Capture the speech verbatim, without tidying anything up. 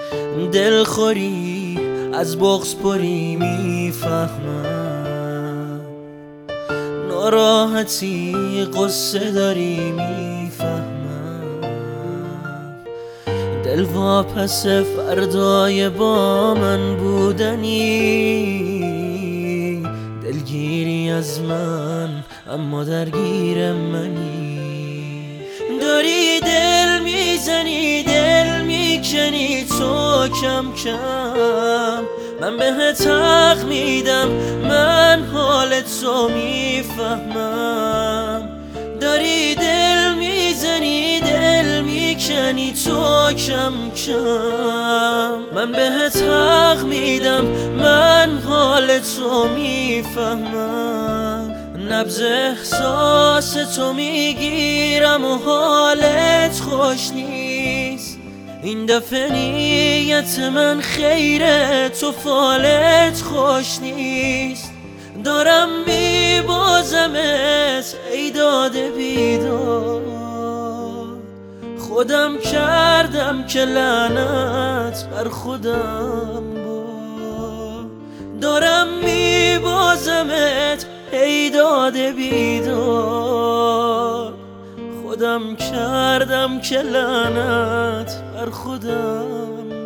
دلخوری از بغض پری میفهمم، ناراحتی قصه داری میفهمم، دل واپس فردای با من بودنی، دلگیری از من اما درگیر منی. داری دل میزنی دل میکنی تو کم کم، من بهت حق میدم من حال تو میفهمم. داری دل میزنی دل میکنی تو کم کم، من بهت حق میدم من حال تو میفهمم. نبض احساس تو میگیرم و حالت خوش نیست، این دفعه نیت من خیره تو فالت خوش نیست. دارم میبازمت ای داده بیدار، خودم کردم که لعنت بر خودم با. دارم میبازمت ای داده بیدار، خودم کردم که لعنت بر خودم